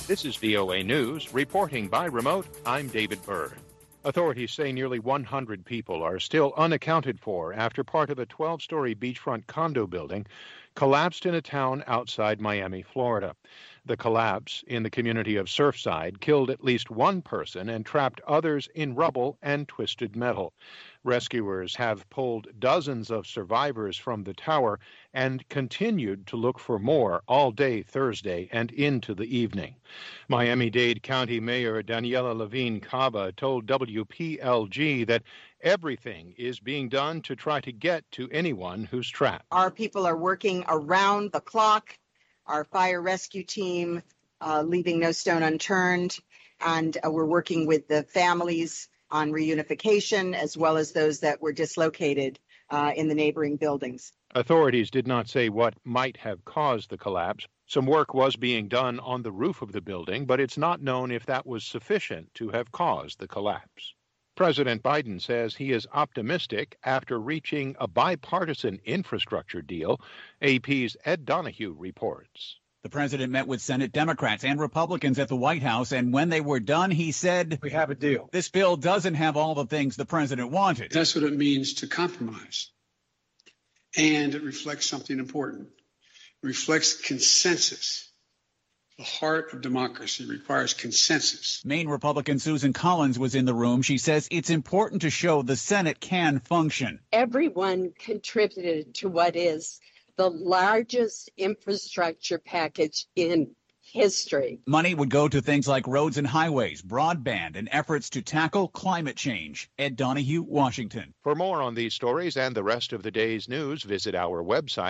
This is VOA News. Reporting by remote, I'm David Byrd. Authorities say nearly 100 people are still unaccounted for after part of a 12-story beachfront condo building collapsed in a town outside Miami, Florida. The collapse in the community of Surfside killed at least one person and trapped others in rubble and twisted metal. Rescuers have pulled dozens of survivors from the tower and continued to look for more all day Thursday and into the evening. Miami-Dade County Mayor Daniela Levine Cava told WPLG that everything is being done to try to get to anyone who's trapped. Our people are working around the clock. Our fire rescue team leaving no stone unturned, and we're working with the families on reunification as well as those that were dislocated in the neighboring buildings. Authorities did not say what might have caused the collapse. Some work was being done on the roof of the building, but it's not known if that was sufficient to have caused the collapse. President Biden says he is optimistic after reaching a bipartisan infrastructure deal. AP's Ed Donahue reports. The president met with Senate Democrats and Republicans at the White House, and when they were done, he said, "We have a deal. This bill doesn't have all the things the president wanted." That's what it means to compromise. And it reflects something important. It reflects consensus. The heart of democracy requires consensus. Maine Republican Susan Collins was in the room. She says it's important to show the Senate can function. Everyone contributed to what is the largest infrastructure package in history. Money would go to things like roads and highways, broadband, and efforts to tackle climate change. Ed Donahue, Washington. For more on these stories and the rest of the day's news, visit our website.